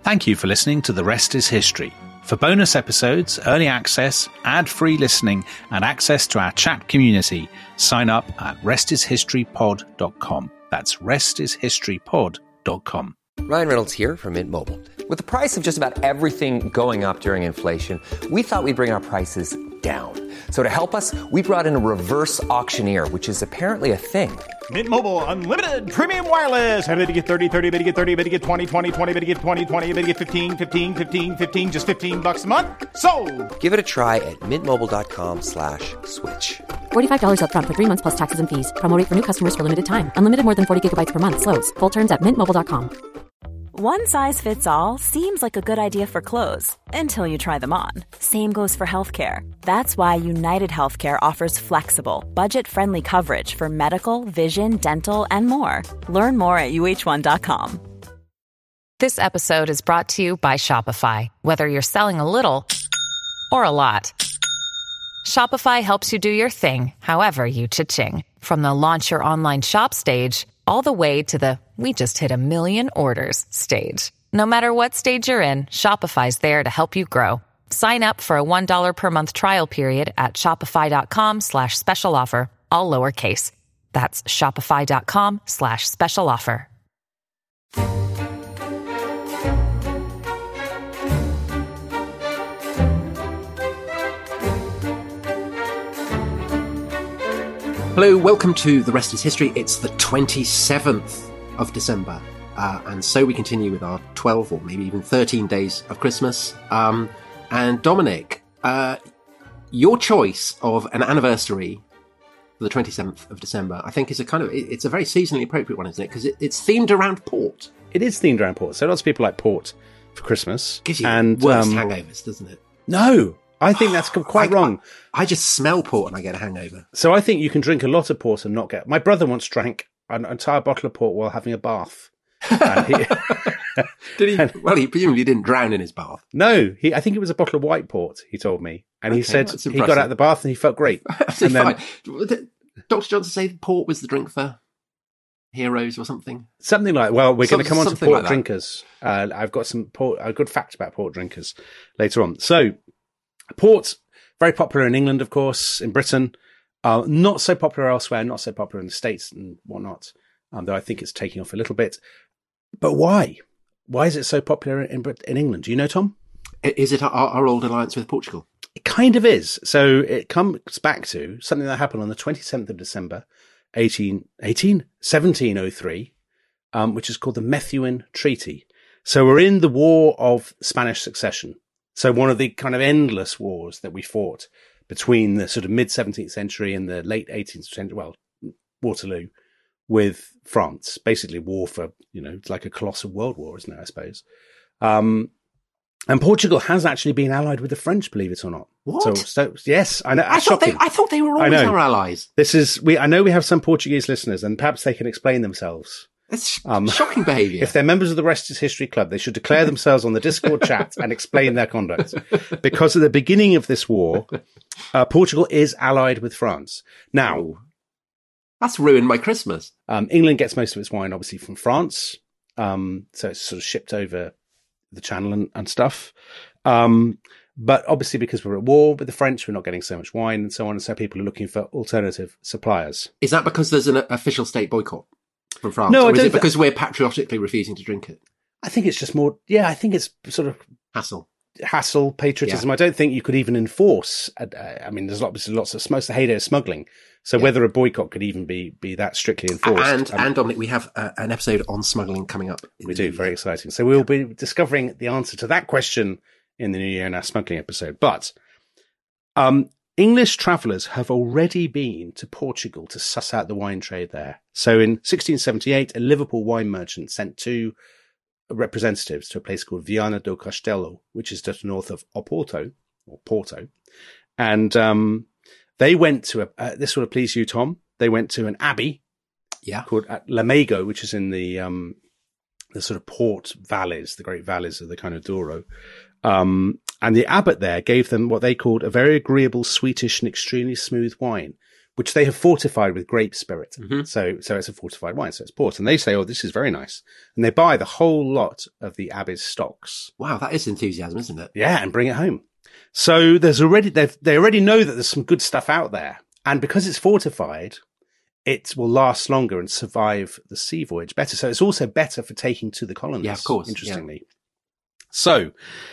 Thank you for listening to The Rest is History. For bonus episodes, early access, ad-free listening, and access to our chat community, sign up at restishistorypod.com. That's restishistorypod.com. Ryan Reynolds here from Mint Mobile. With the price of just about everything going up during inflation, we thought we'd bring our prices down. So to help us, we brought in a reverse auctioneer, which is apparently a thing. Mint Mobile Unlimited Premium Wireless. How to get 30, 30, bit to get 30, bit to get 20, 20, 20, bit to get 20, 20, bit to get 15, 15, 15, 15, just $15 a month? Sold! Give it a try at mintmobile.com/switch. $45 up front for 3 months plus taxes and fees. Promo rate for new customers for limited time. Unlimited more than 40 gigabytes per month. Slows full terms at mintmobile.com. One size fits all seems like a good idea for clothes until you try them on. Same goes for healthcare. That's why United Healthcare offers flexible, budget-friendly coverage for medical, vision, dental, and more. Learn more at uh1.com. This episode is brought to you by Shopify. Whether you're selling a little or a lot, Shopify helps you do your thing, however you cha-ching. From the launch your online shop stage, all the way to the we just hit 1 million orders stage. No matter what stage you're in, Shopify's there to help you grow. Sign up for a $1 per month trial period at shopify.com/special offer, all lowercase. That's shopify.com/special offer. Hello, welcome to The Rest is History. It's the 27th of December, and so we continue with our 12 or maybe even 13 days of Christmas. And Dominic, your choice of an anniversary for the 27th of December, I think is it's a very seasonally appropriate one, isn't it? Because it's themed around port. It is themed around port. So lots of people like port for Christmas. Gives you worse hangovers, doesn't it? No, I think that's quite wrong. I just smell port and I get a hangover. So I think you can drink a lot of port and not get... My brother once drank an entire bottle of port while having a bath. And he... Did he? Well, he presumably didn't drown in his bath. No, I think it was a bottle of white port, he told me. And he said he got out of the bath and he felt great. Absolutely fine. Dr. Johnson said port was the drink for heroes or something? Something like, well, we're going to come on to port like drinkers. I've got a good fact about port drinkers later on. So, port, very popular in England, of course, in Britain. Not so popular elsewhere, not so popular in the States and whatnot, though I think it's taking off a little bit. But why? Why is it so popular in England? Do you know, Tom? Is it our old alliance with Portugal? It kind of is. So it comes back to something that happened on the 27th of December, 1703, which is called the Methuen Treaty. So we're in the War of Spanish Succession. So one of the kind of endless wars that we fought between the sort of mid-17th century and the late 18th century, well, Waterloo, with France. Basically war for, it's like a colossal world war, isn't it, I suppose? And Portugal has actually been allied with the French, believe it or not. What? So yes, I know. I thought they were always our allies. I know we have some Portuguese listeners and perhaps they can explain themselves. That's shocking behaviour. If they're members of the Rest is History Club, they should declare themselves on the Discord chat and explain their conduct. Because at the beginning of this war, Portugal is allied with France. Now, that's ruined my Christmas. England gets most of its wine, obviously, from France. So it's sort of shipped over the Channel and stuff. But obviously, because we're at war with the French, we're not getting so much wine and so on. And so people are looking for alternative suppliers. Is that because there's an official state boycott from France? No, or is it because we're patriotically refusing to drink it? I think it's just more, I think it's sort of hassle, patriotism. Yeah. I don't think you could even enforce. There's obviously lots of most of the heyday of smuggling. So whether a boycott could even be that strictly enforced. And Dominic, we have an episode on smuggling coming up. We do, very exciting. So we'll be discovering the answer to that question in the new year in our smuggling episode. But English travellers have already been to Portugal to suss out the wine trade there. So in 1678, a Liverpool wine merchant sent 2 representatives to a place called Viana do Castelo, which is just north of Porto. And they went to this would have pleased you, Tom. They went to an abbey called Lamego, which is in the sort of port valleys, the great valleys of the kind of Douro. And the abbot there gave them what they called a very agreeable, sweetish and extremely smooth wine, which they have fortified with grape spirit. Mhm. So it's a fortified wine, so it's port. And they say, oh, this is very nice. And they buy the whole lot of the Abbey's stocks. Wow, that is enthusiasm, isn't it? Yeah, and bring it home. So they already know that there's some good stuff out there. And because it's fortified, it will last longer and survive the sea voyage better. So it's also better for taking to the colonies. Yeah, of course. Interestingly. So,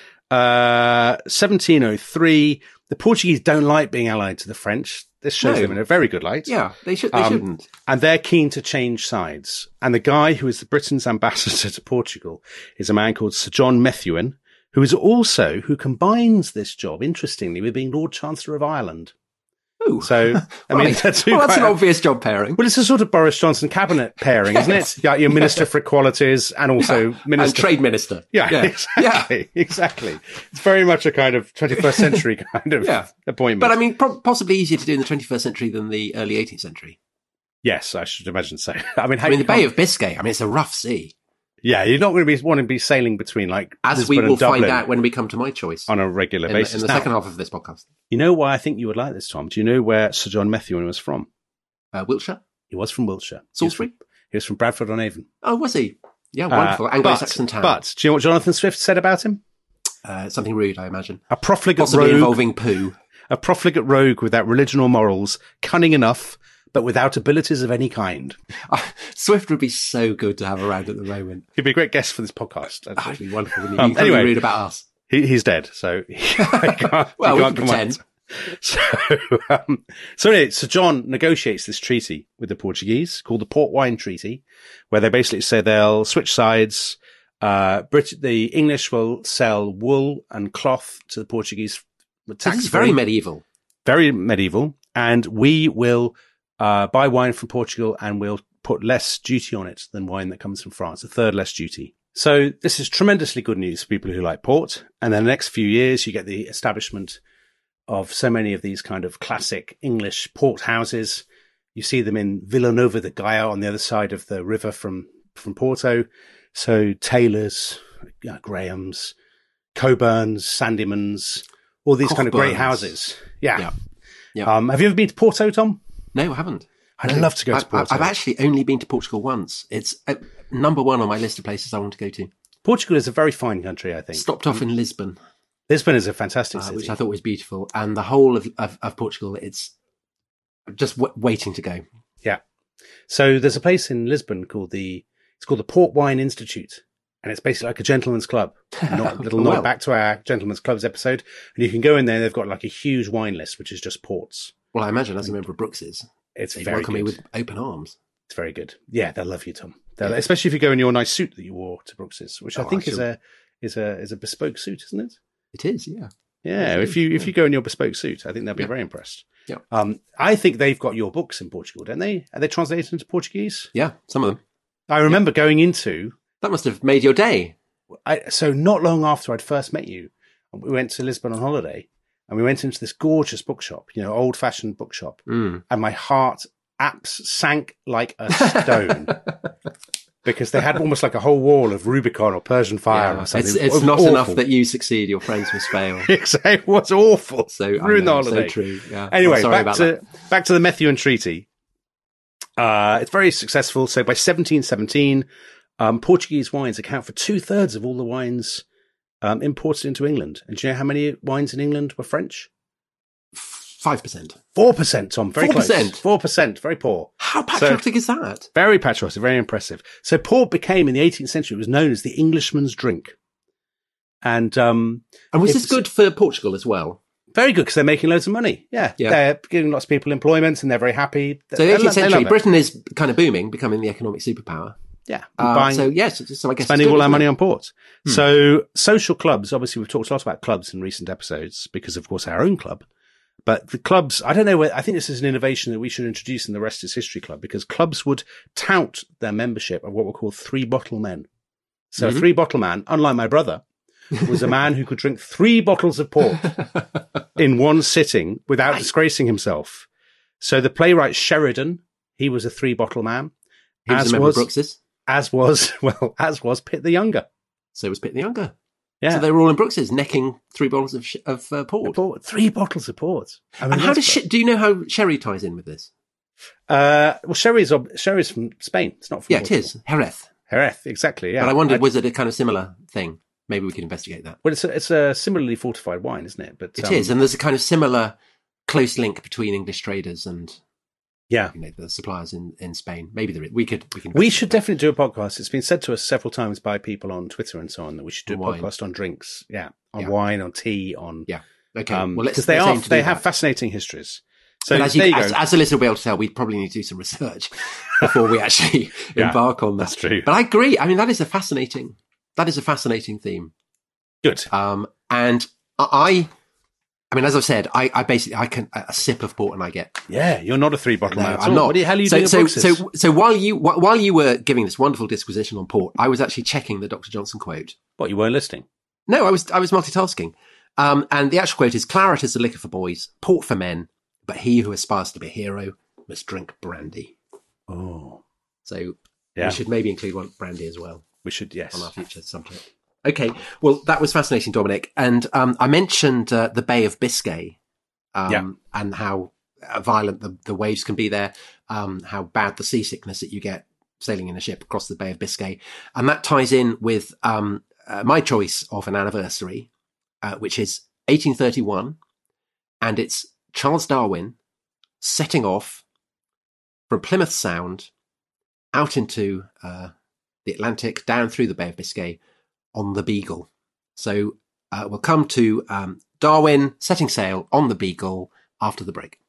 1703, the Portuguese don't like being allied to the French. This shows No. them in a very good light. Yeah, they shouldn't. And they're keen to change sides. And the guy who is the Britain's ambassador to Portugal is a man called Sir John Methuen, who combines this job, interestingly, with being Lord Chancellor of Ireland. Ooh. So, I mean, that's an obvious job pairing. Well, it's a sort of Boris Johnson cabinet pairing, isn't it? Yeah, your Minister for Equalities and also Minister and Trade Minister. Yeah, exactly. It's very much a kind of 21st century kind of appointment. But I mean, possibly easier to do in the 21st century than the early 18th century. Yes, I should imagine so. I mean, the Bay of Biscay, it's a rough sea. Yeah, you're not going to want to be sailing between as Lisbon we will and Dublin find out when we come to my choice on a regular basis. In the second half of this podcast. You know why I think you would like this, Tom? Do you know where Sir John Methuen was from? Wiltshire? He was from Wiltshire. Salisbury? He was from Bradford-on-Avon. Oh, was he? Yeah, wonderful. Anglo-Saxon town. But do you know what Jonathan Swift said about him? Something rude, I imagine. A profligate Possibly rogue. involving poo. A profligate rogue without religion or morals, cunning enough, but without abilities of any kind. Swift would be so good to have around at the moment. He'd be a great guest for this podcast. It'd be wonderful. You can't anyway, be rude about us. He's dead, so he can't, well, he we can't can pretend. So anyway, Sir John negotiates this treaty with the Portuguese called the Port Wine Treaty, where they basically say they'll switch sides. The English will sell wool and cloth to the Portuguese. This is very medieval. Very medieval. And we will buy wine from Portugal and we'll put less duty on it than wine that comes from France, a third less duty. So this is tremendously good news for people who like port. And then the next few years, you get the establishment of so many of these kind of classic English port houses. You see them in Villanova de Gaia on the other side of the river from Porto. So Taylors, Grahams, Coburns, Sandymans, all these kind of great houses. Yeah. Have you ever been to Porto, Tom? No, I haven't. I'd love to go to Porto. I've actually only been to Portugal once. It's number one on my list of places I want to go to. Portugal is a very fine country, I think. Stopped off in Lisbon. Lisbon is a fantastic city. Which I thought was beautiful. And the whole of Portugal, it's just waiting to go. Yeah. So there's a place in Lisbon called the Port Wine Institute. And it's basically like a gentleman's club. Little nod back to our gentleman's clubs episode. And you can go in there, they've got like a huge wine list, which is just ports. Well, I imagine as a member of Brooks's, it's they very welcome good. me with open arms. It's very good. Yeah, they'll love you, Tom. Especially if you go in your nice suit that you wore to Brooks's, which I think is a bespoke suit, isn't it? It is, yeah. Yeah, if you go in your bespoke suit, I think they'll be very impressed. Yeah. I think they've got your books in Portugal, don't they? Are they translated into Portuguese? Yeah, some of them. I remember going into... That must have made your day. So not long after I'd first met you, we went to Lisbon on holiday and we went into this gorgeous bookshop, old-fashioned bookshop, and my heart sank like a stone because they had almost like a whole wall of Rubicon or Persian fire or something. It's not enough that you succeed, your friends must fail. It was awful. So ruined the holiday. So true. Yeah. Anyway, back to the Methuen Treaty. It's very successful. So by 1717, Portuguese wines account for 2/3 of all the wines imported into England. And do you know how many wines in England were French? 5%. 4%, Tom. Very 4%. Close. 4%. Very poor. How patriotic is that? Very patriotic. Very impressive. So port became, in the 18th century, it was known as the Englishman's drink. And was this good for Portugal as well? Very good, because they're making loads of money. Yeah. They're giving lots of people employment and they're very happy. So the 18th century, Britain is kind of booming, becoming the economic superpower. Yeah. So I guess spending all our money on port. So social clubs, obviously we've talked a lot about clubs in recent episodes because of course our own club, but the clubs, I don't know I think this is an innovation that we should introduce in the Rest is History Club because clubs would tout their membership of what were called 3 bottle men. So a 3 bottle man, unlike my brother, was a man who could drink 3 bottles of port in one sitting without disgracing himself. So the playwright Sheridan, he was a 3 bottle man. He was a member of Brooks's. As was Pitt the Younger. So was Pitt the Younger. Yeah. So they were all in Brooks's, necking 3 bottles of port. 3 bottles of port. I mean, and how does do you know how sherry ties in with this? Well, sherry's from Spain. It's not from Portugal. It is. Jerez, exactly, yeah. But I wondered, was it a kind of similar thing? Maybe we can investigate that. Well, it's a similarly fortified wine, isn't it? But it is, and there's a kind of similar close link between English traders and the suppliers in Spain. Maybe there is. We should definitely do a podcast. It's been said to us several times by people on Twitter and so on that we should do a podcast on drinks, on wine, on tea, on Okay, well, because they have fascinating histories. So as a listener will be able to tell, we probably need to do some research before we actually embark on that. That's true. But I agree. I mean, that is a fascinating theme. Good. And I mean, as I've said, I basically can a sip of port and I get. Yeah, you're not a 3-bottle man. I'm not. What the hell are you doing? So while you were giving this wonderful disquisition on port, I was actually checking the Dr. Johnson quote. What, you weren't listening? No, I was multitasking. And the actual quote is: "Claret is a liquor for boys, port for men, but he who aspires to be a hero must drink brandy." Oh, so we should maybe include brandy as well. We should, yes, on our future subject. Okay, well, that was fascinating, Dominic. And I mentioned the Bay of Biscay and how violent the waves can be there, how bad the seasickness that you get sailing in a ship across the Bay of Biscay. And that ties in with my choice of an anniversary, which is 1831. And it's Charles Darwin setting off from Plymouth Sound out into the Atlantic, down through the Bay of Biscay, on the Beagle. So we'll come to Darwin setting sail on the Beagle after the break.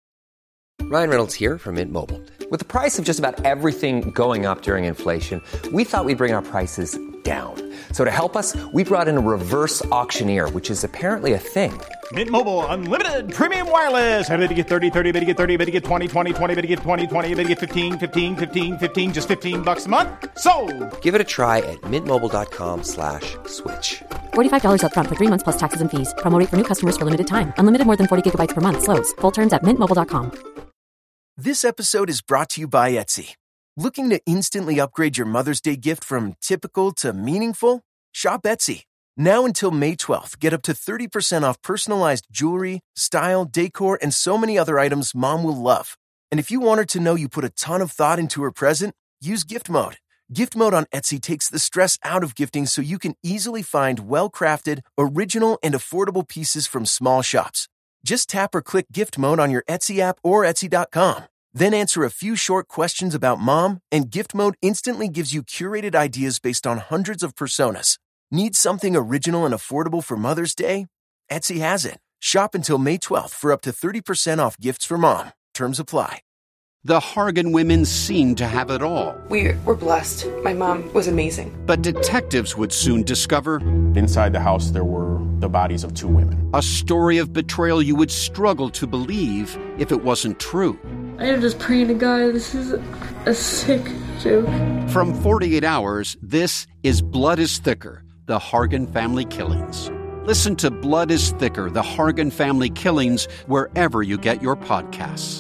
Ryan Reynolds here from Mint Mobile. With the price of just about everything going up during inflation, we thought we'd bring our prices down. So to help us, we brought in a reverse auctioneer, which is apparently a thing. Mint Mobile Unlimited Premium Wireless. How to get 30, 30, how to get 30, how to get 20, 20, 20, how to get 20, 20, how to get 15, 15, 15, 15, just $15 a month? Sold! Give it a try at mintmobile.com/switch. $45 up front for 3 months plus taxes and fees. Promo rate for new customers for limited time. Unlimited more than 40 gigabytes per month. Slows full terms at mintmobile.com. This episode is brought to you by Etsy. Looking to instantly upgrade your Mother's Day gift from typical to meaningful? Shop Etsy. Now until May 12th, get up to 30% off personalized jewelry, style, decor, and so many other items Mom will love. And if you want her to know you put a ton of thought into her present, use Gift Mode. Gift Mode on Etsy takes the stress out of gifting so you can easily find well-crafted, original, and affordable pieces from small shops. Just tap or click Gift Mode on your Etsy app or Etsy.com. Then answer a few short questions about Mom, and Gift Mode instantly gives you curated ideas based on hundreds of personas. Need something original and affordable for Mother's Day? Etsy has it. Shop until May 12th for up to 30% off gifts for Mom. Terms apply. The Hargan women seemed to have it all. We were blessed. My mom was amazing. But detectives would soon discover... inside the house, there were the bodies of 2 women. A story of betrayal you would struggle to believe if it wasn't true. I am just praying to God, this is a sick joke. From 48 Hours, this is Blood is Thicker, the Hargan Family Killings. Listen to Blood is Thicker, the Hargan Family Killings, wherever you get your podcasts.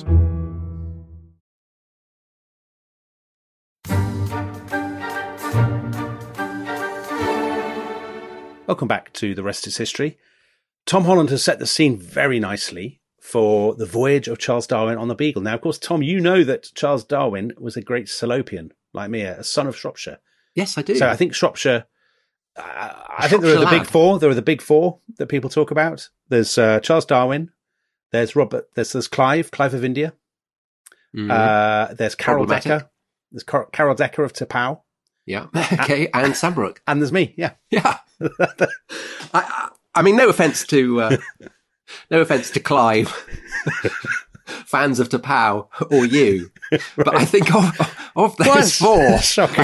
Welcome back to The Rest is History. Tom Holland has set the scene very nicely for the voyage of Charles Darwin on the Beagle. Now, of course, Tom, you know that Charles Darwin was a great Salopian, like me, a son of Shropshire. Yes, I do. So I think Shropshire... I think there are the big four. There are the big four that people talk about. There's Charles Darwin. There's Robert. There's Clive of India. There's Carol Decker. There's Carol Decker of Tapau. Yeah. Okay. And Sam Brooke. And there's me. Yeah. Yeah. I mean, no offense to Clive, fans of Tapau or you, but I think of those four,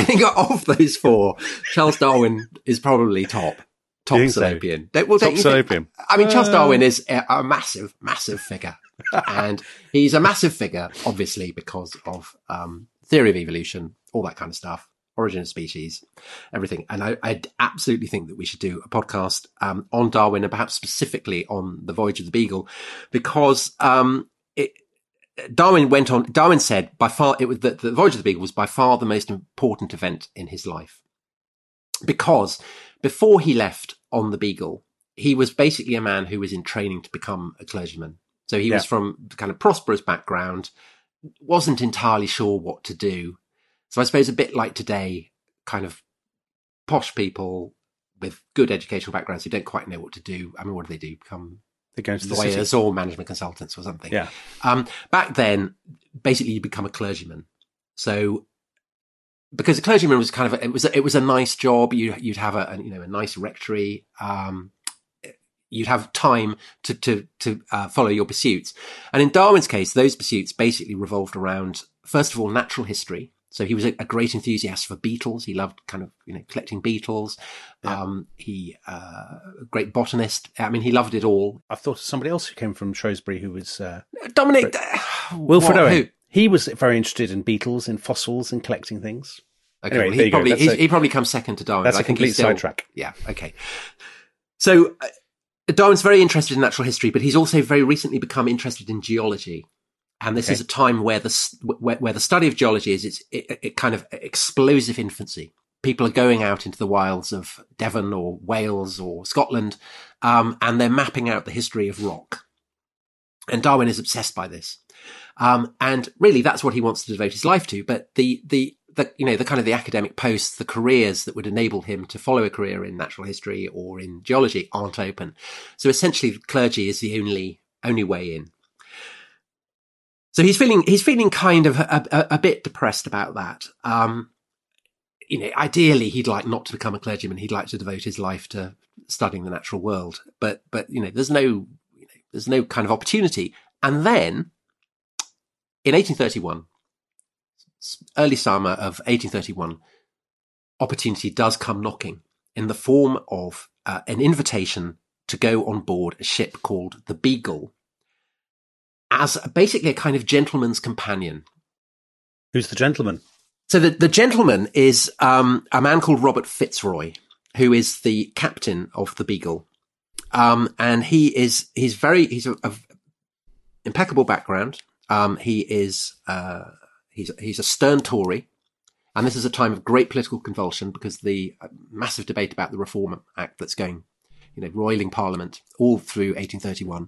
Charles Darwin is probably top Salopian. So? Top Salopian. I mean, Charles Darwin is a massive, massive figure, and he's a massive figure, obviously, because of theory of evolution, all that kind of stuff. Origin of species, everything. And I absolutely think that we should do a podcast on Darwin and perhaps specifically on the voyage of the Beagle, because Darwin said by far that the voyage of the Beagle was by far the most important event in his life, because before he left on the Beagle, he was basically a man who was in training to become a clergyman. So he was from a kind of prosperous background, wasn't entirely sure what to do. So I suppose a bit like today, kind of posh people with good educational backgrounds who don't quite know what to do. I mean, what do? Become lawyers or management consultants or something. Yeah. Back then, basically you become a clergyman. So because a clergyman was kind of, it was a nice job. You'd have a nice rectory. You'd have time to follow your pursuits. And in Darwin's case, those pursuits basically revolved around, first of all, natural history. So he was a great enthusiast for beetles. He loved kind of, collecting beetles. Yeah. He, a great botanist. I mean, he loved it all. I thought of somebody else who came from Shrewsbury who was... Dominic... Wilfred Owen. Who? He was very interested in beetles, in fossils, and collecting things. Okay, anyway, well, he probably comes second to Darwin. That's a complete sidetrack. Yeah, okay. So... Darwin's very interested in natural history, but he's also very recently become interested in geology. And this is a time where the study of geology is it kind of explosive infancy. People are going out into the wilds of Devon or Wales or Scotland, and they're mapping out the history of rock. And Darwin is obsessed by this. And really that's what he wants to devote his life to. But the kind of the academic posts, the careers that would enable him to follow a career in natural history or in geology aren't open. So essentially clergy is the only way in. So he's feeling kind of a bit depressed about that. Ideally he'd like not to become a clergyman. He'd like to devote his life to studying the natural world, but there's no kind of opportunity. And then in 1831, early summer of 1831, opportunity does come knocking in the form of an invitation to go on board a ship called the Beagle as basically a kind of gentleman's companion. Who's the gentleman? So the gentleman is a man called Robert Fitzroy, who is the captain of the Beagle. And he's a impeccable background. He's a stern Tory, and this is a time of great political convulsion because the massive debate about the Reform Act that's going, roiling Parliament all through 1831.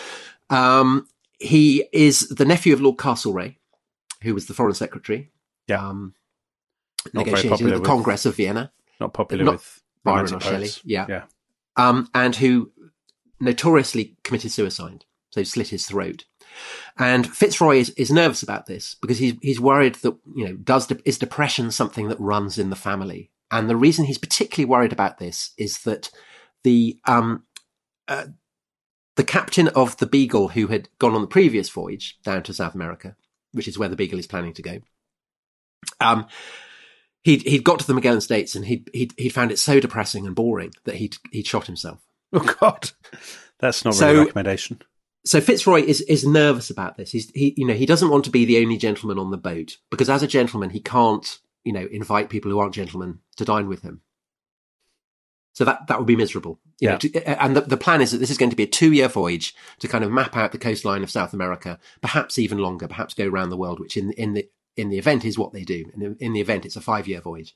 He is the nephew of Lord Castlereagh, who was the Foreign Secretary. Yeah. Negotiating at the Congress of Vienna. Not popular with Byron or Shelley. Yeah. And who notoriously committed suicide, so slit his throat. And Fitzroy is nervous about this because he's worried that, is depression something that runs in the family? And the reason he's particularly worried about this is that the captain of the Beagle, who had gone on the previous voyage down to South America, which is where the Beagle is planning to go, he'd got to the Magellan States and he'd found it so depressing and boring that he'd shot himself. Oh God, that's not really a recommendation. So Fitzroy is nervous about this. He doesn't want to be the only gentleman on the boat because as a gentleman, he can't, invite people who aren't gentlemen to dine with him. So that would be miserable. And the plan is that this is going to be a 2-year voyage to kind of map out the coastline of South America, perhaps even longer, perhaps go around the world, which in the event is what they do. In the event, it's a 5-year voyage.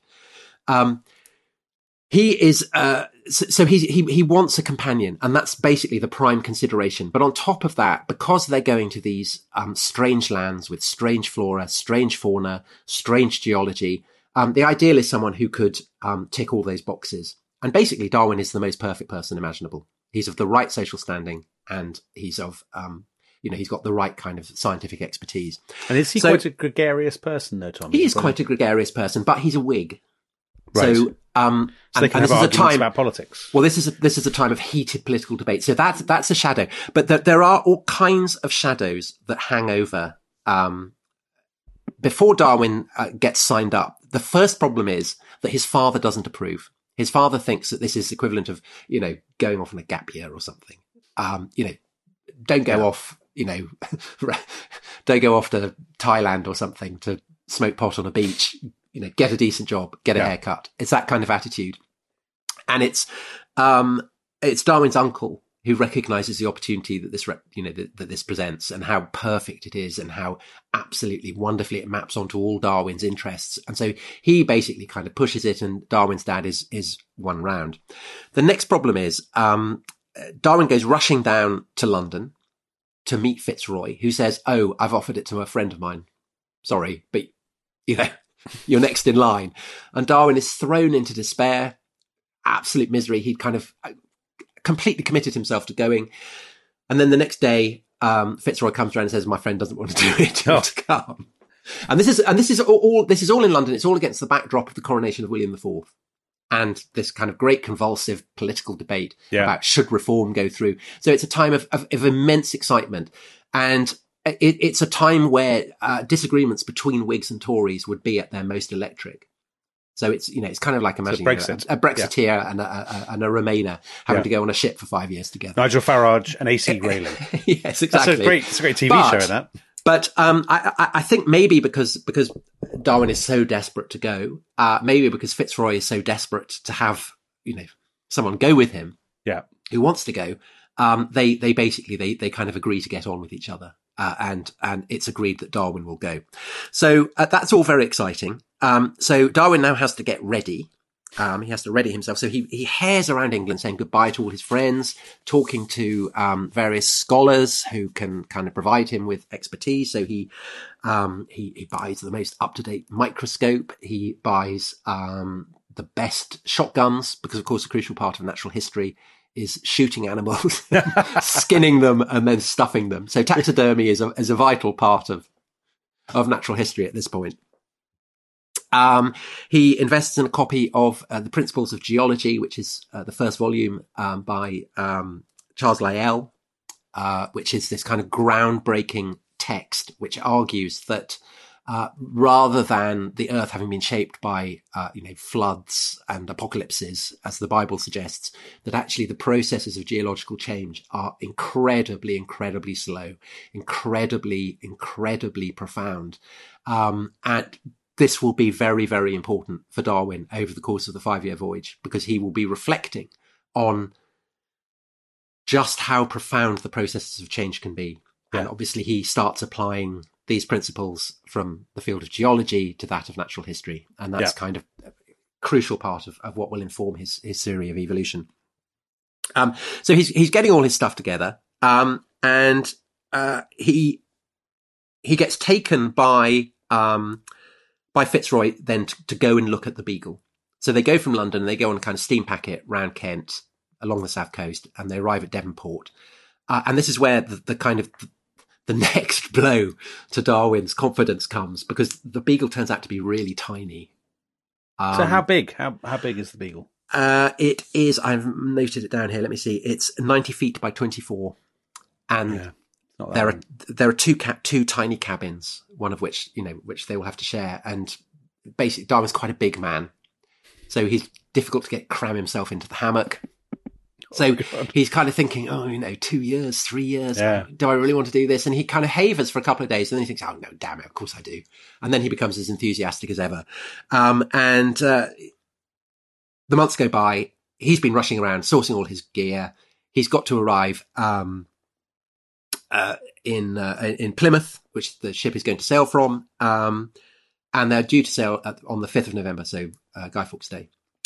He is, so he wants a companion, and that's basically the prime consideration. But on top of that, because they're going to these strange lands with strange flora, strange fauna, strange geology, the ideal is someone who could tick all those boxes. And basically, Darwin is the most perfect person imaginable. He's of the right social standing, and he's of, he's got the right kind of scientific expertise. And is he quite a gregarious person, though, Tom? He is quite a gregarious person, but he's a Whig. Right. So they can have arguments about politics. Well, this is a time of heated political debate. So that's a shadow. But there are all kinds of shadows that hang over before Darwin gets signed up. The first problem is that his father doesn't approve. His father thinks that this is equivalent of, going off on a gap year or something. Don't go off, don't go off to Thailand or something to smoke pot on a beach. Get a decent job, get a haircut. It's that kind of attitude. And it's Darwin's uncle, who recognises the opportunity that this, that this presents, and how perfect it is, and how absolutely wonderfully it maps onto all Darwin's interests. And so he basically kind of pushes it, and Darwin's dad is won round. The next problem is Darwin goes rushing down to London to meet Fitzroy, who says, "Oh, I've offered it to a friend of mine. Sorry, but you're next in line." And Darwin is thrown into despair, absolute misery. He'd kind of completely committed himself to going. And then the next day, Fitzroy comes around and says, "My friend doesn't want to do it. You want to come?" And this is all in London. It's all against the backdrop of the coronation of William IV. And this kind of great convulsive political debate about should reform go through. So it's a time of immense excitement. And it's a time where disagreements between Whigs and Tories would be at their most electric. So it's kind of like imagining a Brexiteer and a Remainer having to go on a ship for 5 years together. Nigel Farage and AC Grayling. Yes, exactly. It's a great TV show, that. But I think maybe because Darwin is so desperate to go, maybe because Fitzroy is so desperate to have someone go with him, who wants to go, they basically kind of agree to get on with each other, and it's agreed that Darwin will go. So that's all very exciting. So Darwin now has to get ready. He has to ready himself. So he hares around England saying goodbye to all his friends, talking to various scholars who can kind of provide him with expertise. So he buys the most up-to-date microscope. He buys the best shotguns, because of course a crucial part of natural history is shooting animals, skinning them and then stuffing them. So taxidermy is a vital part of natural history at this point. He invests in a copy of the Principles of Geology, which is the first volume by Charles Lyell, which is this kind of groundbreaking text which argues that rather than the Earth having been shaped by floods and apocalypses, as the Bible suggests, that actually the processes of geological change are incredibly, incredibly slow, incredibly, incredibly profound, and this will be very, very important for Darwin over the course of the 5-year voyage, because he will be reflecting on just how profound the processes of change can be. And obviously he starts applying these principles from the field of geology to that of natural history. And that's kind of a crucial part of what will inform his theory of evolution. So he's getting all his stuff together. And he gets taken by Fitzroy then to go and look at the Beagle. So they go from London and they go on a kind of steam packet round Kent along the south coast, and they arrive at Devonport. And this is where the kind of the next blow to Darwin's confidence comes, because the Beagle turns out to be really tiny. So how big? How big is the Beagle? It is, I've noted it down here. Let me see. It's 90 feet by 24. And there are two tiny cabins, one of which they will have to share. And basically Darwin's quite a big man, so he's difficult to cram himself into the hammock. So he's kind of thinking, 2 years, 3 years, do I really want to do this? And he kind of havers for a couple of days, and then he thinks, oh no, damn it, of course I do. And then he becomes as enthusiastic as ever. And the months go by. He's been rushing around, sourcing all his gear. He's got to arrive in Plymouth, which the ship is going to sail from. And they're due to sail on the 5th of November, so Guy Fawkes Day.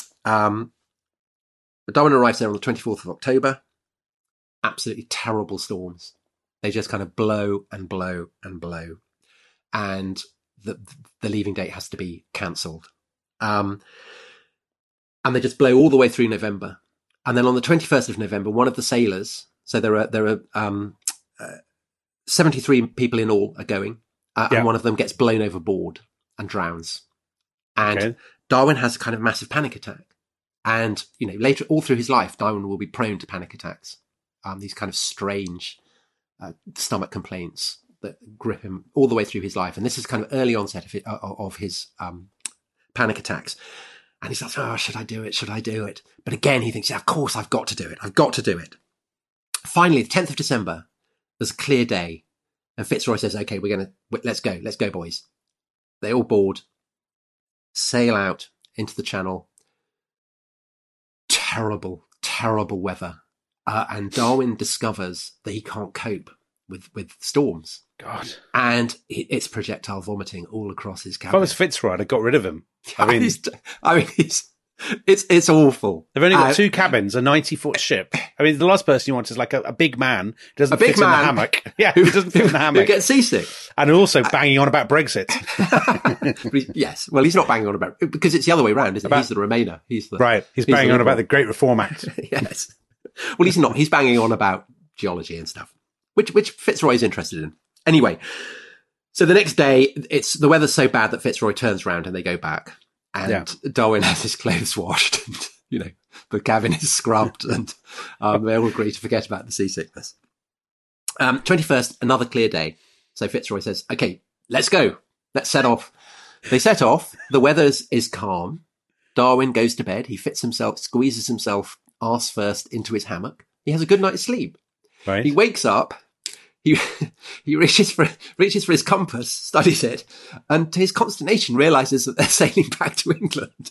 But Darwin arrives there on the 24th of October. Absolutely terrible storms. They just kind of blow and blow and blow. And the leaving date has to be cancelled. And they just blow all the way through November. And then on the 21st of November, one of the sailors, so there are 73 people in all are going, and one of them gets blown overboard and drowns. And Darwin has a kind of massive panic attack. And, later, all through his life, Darwin will be prone to panic attacks. These kind of strange stomach complaints that grip him all the way through his life. And this is kind of early onset of his panic attacks. And he's like, oh, should I do it? Should I do it? But again, he thinks, of course, I've got to do it. I've got to do it. Finally, the 10th of December, there's a clear day. And Fitzroy says, okay, let's go, boys. They all board, sail out into the channel. Terrible, terrible weather. and Darwin discovers that he can't cope with storms. God. And it's projectile vomiting all across his cabin. If I was Fitzroy, I'd have got rid of him. I mean, it's awful. They've only got 2 cabins, a 90-foot ship. I mean, the last person you want is like a big man who doesn't fit in the hammock. Yeah, who doesn't fit in the hammock. Who gets seasick. And also banging on about Brexit. Yes. Well, he's not banging on about, because it's the other way around, isn't it? He's the Remainer. He's banging on about the Great Reform Act. Yes. Well, he's not. He's banging on about geology and stuff, which Fitzroy is interested in. Anyway, so the next day, the weather's so bad that Fitzroy turns around and they go back. And Darwin has his clothes washed and, the cabin is scrubbed and they all agree to forget about the seasickness. 21st, another clear day. So Fitzroy says, okay, let's go. Let's set off. They set off. The weather is calm. Darwin goes to bed. He squeezes himself arse first into his hammock. He has a good night's sleep. Right. He wakes up. He reaches for his compass, studies it, and to his consternation realizes that they're sailing back to England.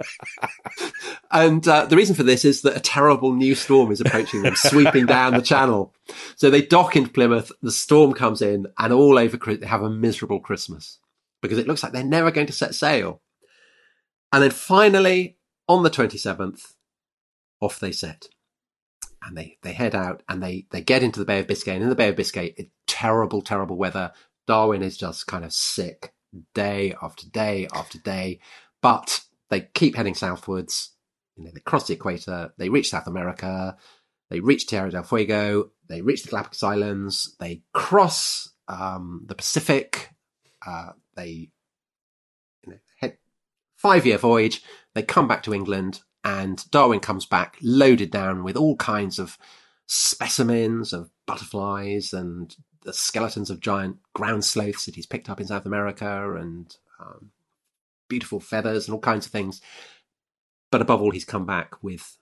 And the reason for this is that a terrible new storm is approaching them, sweeping down the channel. So they dock in Plymouth, the storm comes in, and all over they have a miserable Christmas because it looks like they're never going to set sail. And then finally, on the 27th, off they set. And they head out and they get into the Bay of Biscay. And in the Bay of Biscay, it's terrible, terrible weather. Darwin is just kind of sick day after day after day. But they keep heading southwards. They cross the equator. They reach South America. They reach Tierra del Fuego. They reach the Galapagos Islands. They cross the Pacific. They head 5-year voyage. They come back to England. And Darwin comes back loaded down with all kinds of specimens of butterflies and the skeletons of giant ground sloths that he's picked up in South America and beautiful feathers and all kinds of things. But above all, he's come back with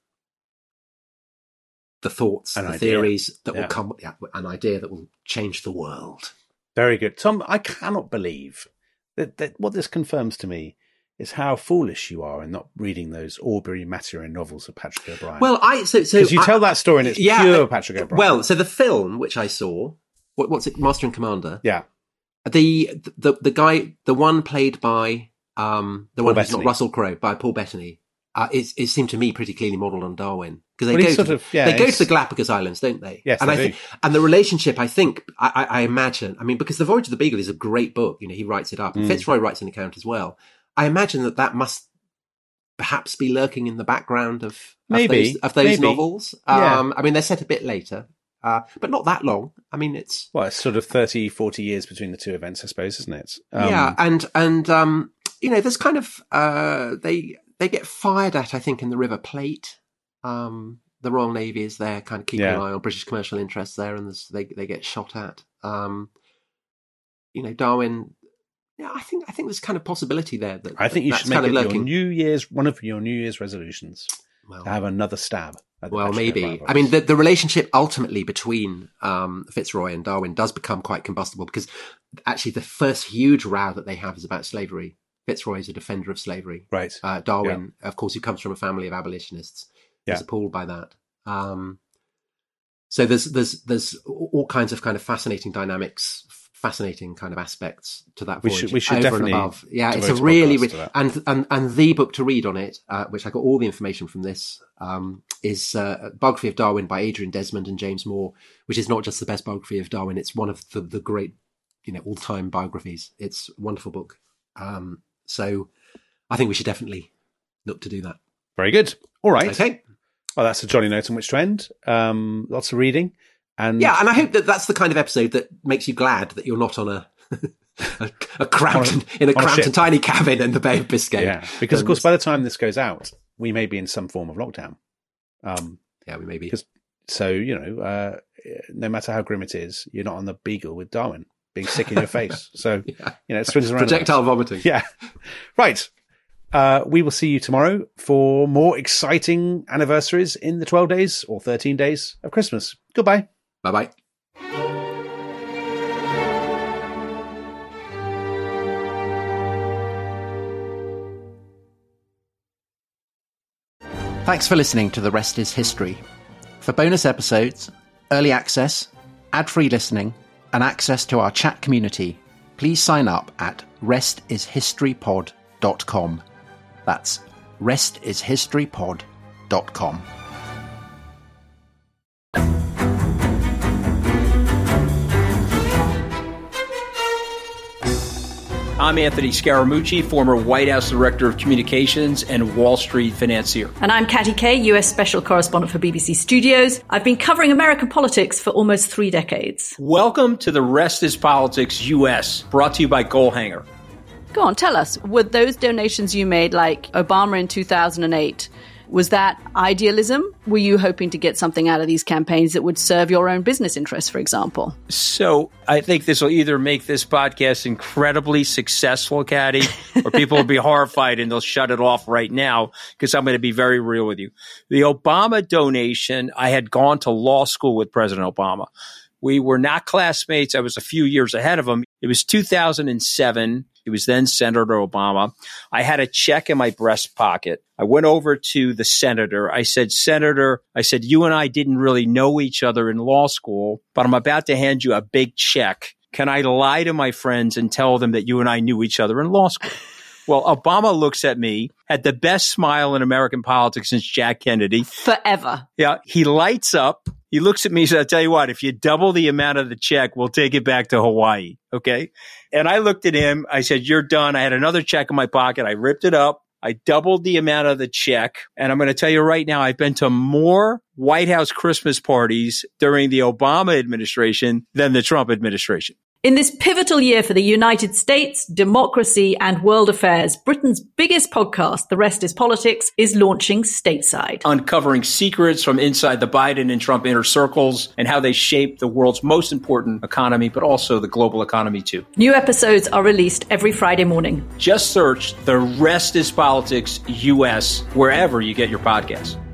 the thoughts, theories that will come, an idea that will change the world. Very good. Tom, I cannot believe that what this confirms to me is how foolish you are in not reading those Aubrey Maturin novels of Patrick O'Brian. Well, because you tell that story and it's pure Patrick O'Brian. Well, so the film which I saw, what's it, Master and Commander? Yeah. The guy, the one played by the one who's not Russell Crowe, by Paul Bettany, it seemed to me pretty clearly modelled on Darwin because they go to the Galapagos Islands, don't they? Yes, and they do. And the relationship, I think, I imagine, because The Voyage of the Beagle is a great book. He writes it up, and Fitzroy writes an account as well. I imagine that must perhaps be lurking in the background of those novels. They're set a bit later, but not that long. It's sort of 30, 40 years between the two events, I suppose, isn't it? There's kind of they get fired at, I think, in the River Plate. The Royal Navy is there, kind of keeping an eye on British commercial interests there, and they get shot at. Darwin. Yeah, I think there's kind of possibility there. I think you should make it one of your New Year's resolutions to have another stab. Maybe. The relationship ultimately between Fitzroy and Darwin does become quite combustible because actually the first huge row that they have is about slavery. Fitzroy is a defender of slavery. Right. Darwin, of course, who comes from a family of abolitionists, is appalled by that. So there's all kinds of kind of fascinating dynamics, fascinating kind of aspects to that voyage. We should definitely. It's a really and the book to read on it, which I got all the information from this, is a biography of Darwin by Adrian Desmond and James Moore, which is not just the best biography of Darwin; it's one of the great, all-time biographies. It's a wonderful book. So I think we should definitely look to do that. Very good. All right. Okay. Well, that's a jolly note on which to end. Lots of reading. And I hope that's the kind of episode that makes you glad that you're not on a cramped and tiny cabin in the Bay of Biscay. Yeah, because of course, by the time this goes out, we may be in some form of lockdown. We may be. So no matter how grim it is, you're not on the Beagle with Darwin being sick in your face. So it swings around. Projectile vomiting. Yeah, right. We will see you tomorrow for more exciting anniversaries in the 12 days or 13 days of Christmas. Goodbye. Bye-bye. Thanks for listening to The Rest is History. For bonus episodes, early access, ad-free listening, and access to our chat community, please sign up at restishistorypod.com. That's restishistorypod.com. I'm Anthony Scaramucci, former White House Director of Communications and Wall Street financier. And I'm Katty Kay, US Special Correspondent for BBC Studios. I've been covering American politics for almost 3 decades. Welcome to The Rest is Politics US, brought to you by Goalhanger. Go on, tell us, were those donations you made, like Obama in 2008, was that idealism? Were you hoping to get something out of these campaigns that would serve your own business interests, for example? So I think this will either make this podcast incredibly successful, Katty, or people will be horrified and they'll shut it off right now because I'm going to be very real with you. The Obama donation, I had gone to law school with President Obama. We were not classmates. I was a few years ahead of him. It was 2007. It was then Senator Obama. I had a check in my breast pocket. I went over to the senator. I said, Senator, you and I didn't really know each other in law school, but I'm about to hand you a big check. Can I lie to my friends and tell them that you and I knew each other in law school? Well, Obama looks at me, had the best smile in American politics since Jack Kennedy. Forever. Yeah. He lights up. He looks at me and says, I'll tell you what, if you double the amount of the check, we'll take it back to Hawaii. Okay. And I looked at him. I said, you're done. I had another check in my pocket. I ripped it up. I doubled the amount of the check. And I'm going to tell you right now, I've been to more White House Christmas parties during the Obama administration than the Trump administration. In this pivotal year for the United States, democracy, and world affairs, Britain's biggest podcast, The Rest is Politics, is launching stateside. Uncovering secrets from inside the Biden and Trump inner circles and how they shape the world's most important economy, but also the global economy too. New episodes are released every Friday morning. Just search The Rest is Politics US wherever you get your podcasts.